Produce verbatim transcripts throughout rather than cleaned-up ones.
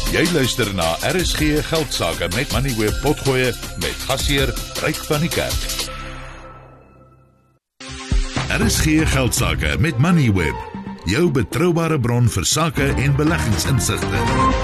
Jy luister na R S G Geldsaake met Moneyweb Potgoe met gasheer Ryk van die Kerk. R S G Geldsaake met Moneyweb, jou betroubare bron vir sake en beleggingsinsigte.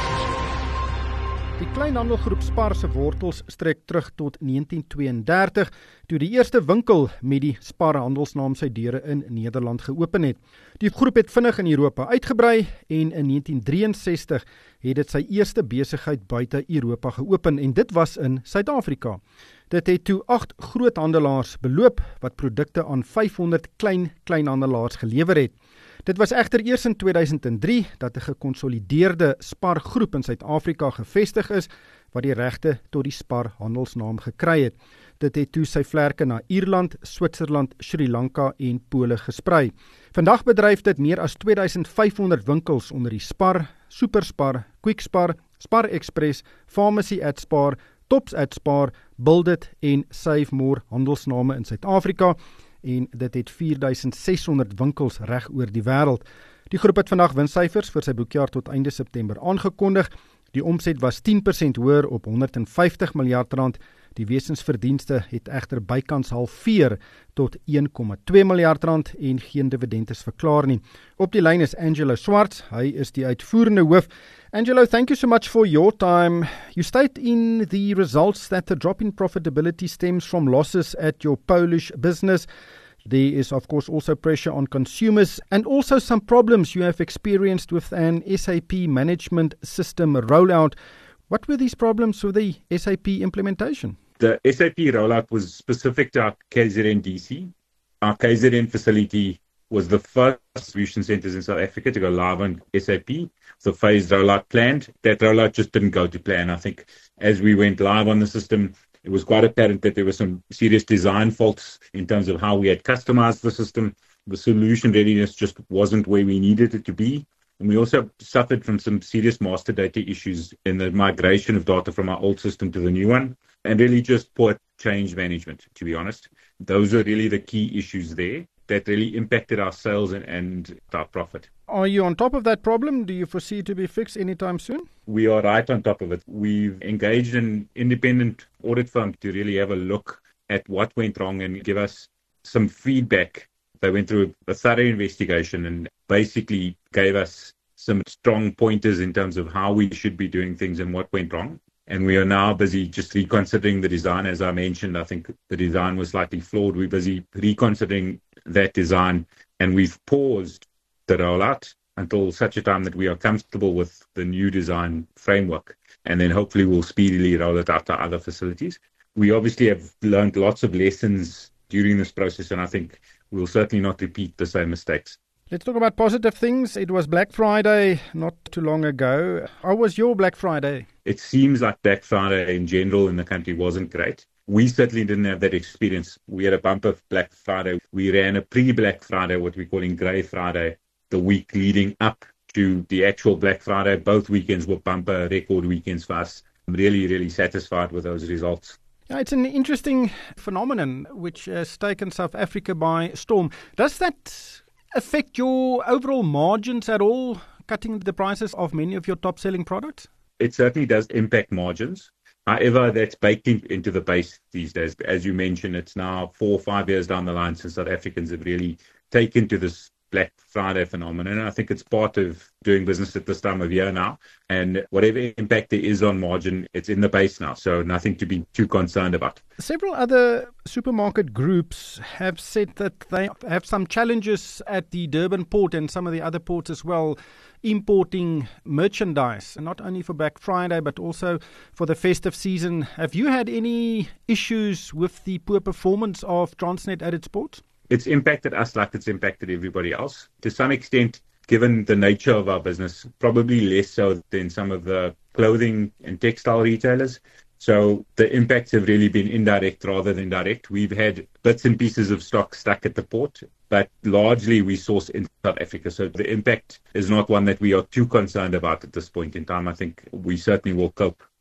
Die kleinhandelgroep Spar se wortels strek terug tot negentien twee en dertig, toe die eerste winkel met die Spar handelsnaam sy deure in Nederland geopen het. Die groep het vinnig in Europa uitgebrei en in negentien drieënsestig het dit sy eerste besigheid buite Europa geopen en dit was in Suid-Afrika. Dit het toe agt groothandelaars beloop wat produkte aan vyfhonderd klein kleinhandelaars gelewer het. Dit was egter eers in tweeduisend drie dat 'n gekonsolideerde Spar groep in Suid-Afrika gevestig is wat die regte tot die Spar handelsnaam gekry het. Dit het toe sy vlerke na Ierland, Switserland, Sri Lanka en Pole gesprei. Vandag bedryf dit meer as twee duisend vyfhonderd winkels onder die Spar, Superspar, Quickspar, Spar Express, Pharmacy at Spar, Tops at Spar, Buildit en SaveMore handelsname in Suid-Afrika en dit het vier duisend ses honderd winkels reg oor die wêreld. Die groep het vandag winssyfers vir sy boekjaar tot einde September aangekondig. Die omset was tien persent hoër op honderd en vyftig miljard rand. Die wesensverdienste het egter bykans halveer tot een komma twee miljard rand en geen dividend is verklaar nie. Op die lyn is Angelo Swarts, hy is die uitvoerende hoof. Angelo, thank you so much for your time. You state in the results that the drop in profitability stems from losses at your Polish business. There is, of course, also pressure on consumers and also some problems you have experienced with an S A P management system rollout. What were these problems with the S A P implementation? The S A P rollout was specific to our K Z N D C. Our K Z N facility was the first distribution centers in South Africa to go live on S A P. The phased rollout planned. That rollout just didn't go to plan. I think as we went live on the system, it was quite apparent that there were some serious design faults in terms of how we had customized the system. The solution readiness just wasn't where we needed it to be. And we also suffered from some serious master data issues in the migration of data from our old system to the new one. And really just poor change management, to be honest. Those are really the key issues there that really impacted our sales and, and our profit. Are you on top of that problem? Do you foresee it to be fixed anytime soon? We are right on top of it. We've engaged an independent audit firm to really have a look at what went wrong and give us some feedback. They went through a thorough investigation and basically gave us some strong pointers in terms of how we should be doing things and what went wrong. And we are now busy just reconsidering the design. As I mentioned, I think the design was slightly flawed. We're busy reconsidering that design, and we've paused the rollout until such a time that we are comfortable with the new design framework. And then hopefully we'll speedily roll it out to other facilities. We obviously have learned lots of lessons during this process, and I think we'll certainly not repeat the same mistakes. Let's talk about positive things. It was Black Friday not too long ago. How was your Black Friday? It seems like Black Friday in general in the country wasn't great. We certainly didn't have that experience. We had a bumper Black Friday. We ran a pre-Black Friday, what we're calling Grey Friday, the week leading up to the actual Black Friday. Both weekends were bumper record weekends for us. I'm really, really satisfied with those results. Yeah, it's an interesting phenomenon which has taken South Africa by storm. Does that affect your overall margins at all, cutting the prices of many of your top-selling products? It certainly does impact margins. However, that's baked in, into the base these days. As you mentioned, it's now four or five years down the line since South Africans have really taken to this Black Friday phenomenon. I think it's part of doing business at this time of year now. And whatever impact there is on margin, it's in the base now. So nothing to be too concerned about. Several other supermarket groups have said that they have some challenges at the Durban port and some of the other ports as well, importing merchandise, not only for Black Friday, but also for the festive season. Have you had any issues with the poor performance of Transnet at its ports? It's impacted us like it's impacted everybody else. To some extent, given the nature of our business, probably less so than some of the clothing and textile retailers. So the impacts have really been indirect rather than direct. We've had bits and pieces of stock stuck at the port, but largely we source in South Africa. So the impact is not one that we are too concerned about at this point in time. I think we certainly will cope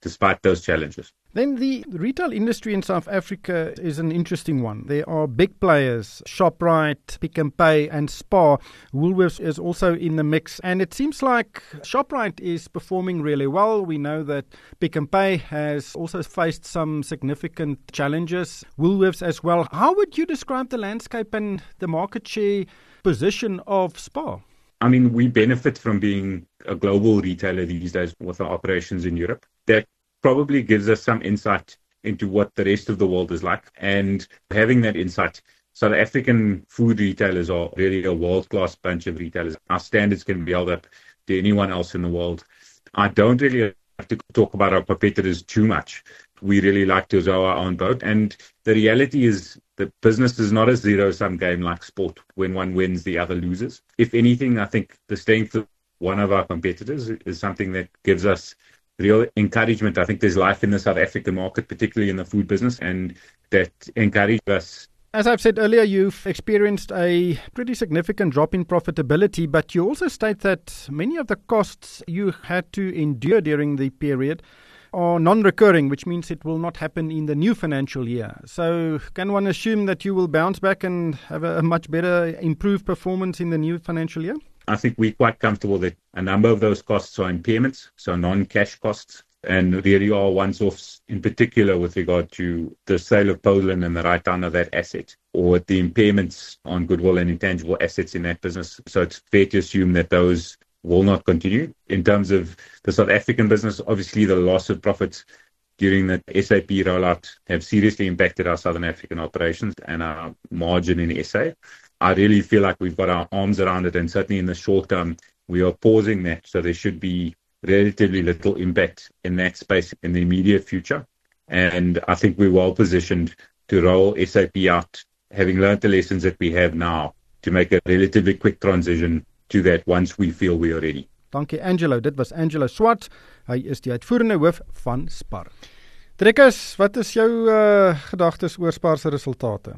despite those challenges. Then the retail industry in South Africa is an interesting one. There are big players, Shoprite, Pick n Pay and Spar. Woolworths is also in the mix, and it seems like Shoprite is performing really well. We know that Pick n Pay has also faced some significant challenges, Woolworths as well. How would you describe the landscape and the market share position of Spar? I mean, we benefit from being a global retailer these days with our operations in Europe. That probably gives us some insight into what the rest of the world is like. And having that insight, South African food retailers are really a world-class bunch of retailers. Our standards can be held up to anyone else in the world. I don't really have to talk about our competitors too much. We really like to row our own boat. And the reality is the business is not a zero-sum game like sport. When one wins, the other loses. If anything, I think the strength of one of our competitors is something that gives us real encouragement. I think there's life in the South African market, particularly in the food business, and that encourages us. As I've said earlier, you've experienced a pretty significant drop in profitability, but you also state that many of the costs you had to endure during the period are non-recurring, which means it will not happen in the new financial year. So can one assume that you will bounce back and have a much better, improved performance in the new financial year? I think we're quite comfortable that a number of those costs are impairments, so non-cash costs, and really are once-offs, in particular with regard to the sale of Poland and the write-down of that asset, or the impairments on goodwill and intangible assets in that business. So it's fair to assume that those will not continue. In terms of the South African business, obviously the loss of profits during the S A P rollout have seriously impacted our Southern African operations and our margin in S A. I really feel like we've got our arms around it, and certainly in the short term, we are pausing that. So there should be relatively little impact in that space in the immediate future. And I think we're well positioned to roll S A P out, having learned the lessons that we have now, to make a relatively quick transition to that once we feel we are ready. Dankie Angelo, dit was Angelo Swart. Hy is die uitvoerende hoof van Spar. Trekkers, wat is jou uh, gedagtes oor Spar se resultate?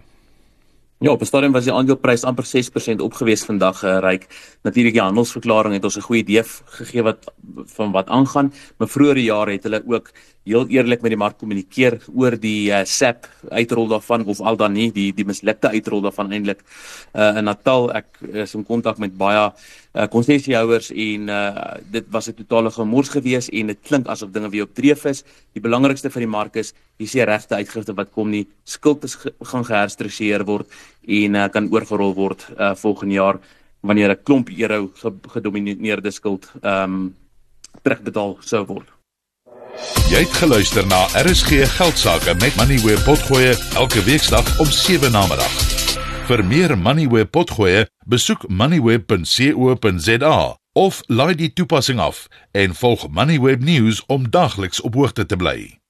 Ja, op 'n stadium was die aandeleprys amper ses persent opgewees vandag, uh, Ryk. Natuurlik die handelsverklaring het ons 'n goeie idee gegee wat van wat aangaan, maar vroeër die jaar het hulle ook heel eerlik met die mark kommunikeer oor die uh, S A P uitrol daarvan, of al dan nie, die die mislukte uitrol daarvan eintlik. Uh, in Natal, ek is in kontak met baie uh, konsessiehouers en uh, dit was 'n totale gemors gewees en dit klink asof dinge weer op dreef is. Die belangrikste vir die mark is, hier sê regte uitgifte wat kom nie, skuld is ge gaan geherstructureer word en uh, kan oorgerol word uh, volgende jaar wanneer 'n klomp euro gedomineerde skuld um, terugbetaal sou word. Jy het geluister na R S G Geldsaake met Moneyweb Potgoe elke weeksdag om sewe namiddag. Vir meer Moneyweb Potgoe, besoek moneyweb punt co punt za of laai die toepassing af en volg Moneyweb News om dagliks op hoogte te bly.